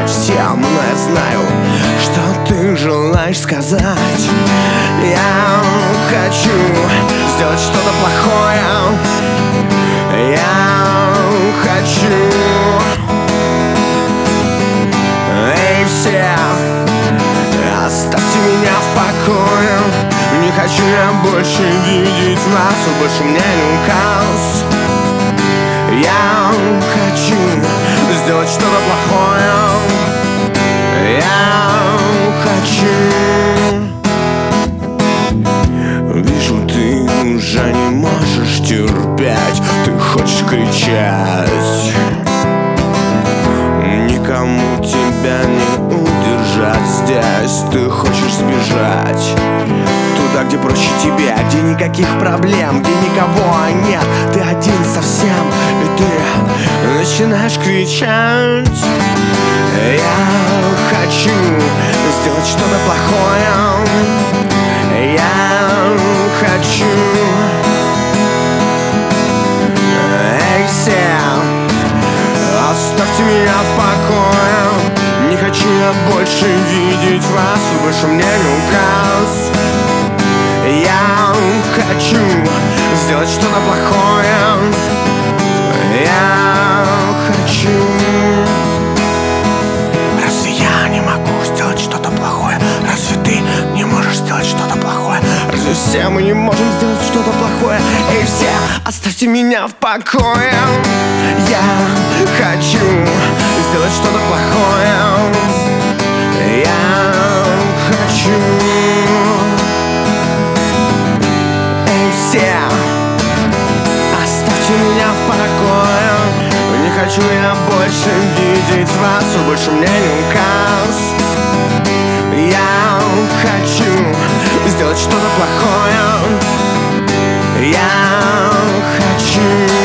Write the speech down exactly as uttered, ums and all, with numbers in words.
сказать всем, но я знаю, что ты желаешь сказать. Я хочу сделать что-то плохое. Я хочу. Эй, все, оставьте меня в покое. Не хочу я больше видеть вас, больше мне не указ. Я хочу сделать что-то плохое. Я хочу. Вижу, ты уже не можешь терпеть. Ты хочешь кричать. Никому тебя не удержать здесь. Ты хочешь сбежать туда, где проще тебе, где никаких проблем, где никого нет. Ты один совсем, и ты начинаешь кричать. Я хочу сделать что-то плохое. Я хочу. Эй, все, оставьте меня в покое. Не хочу я больше видеть вас, больше мне не указ. Я хочу сделать что-то плохое. Я хочу. Разве я не могу сделать что-то плохое? Разве ты не можешь сделать что-то плохое? Разве все мы не можем сделать что-то плохое? Эй, все, оставьте меня в покое. Я хочу сделать что-то плохое. Я хочу. Эй, все, оставьте меня в покое. Не хочу я больше видеть вас, больше мне не указ. Я хочу сделать что-то плохое. Я хочу.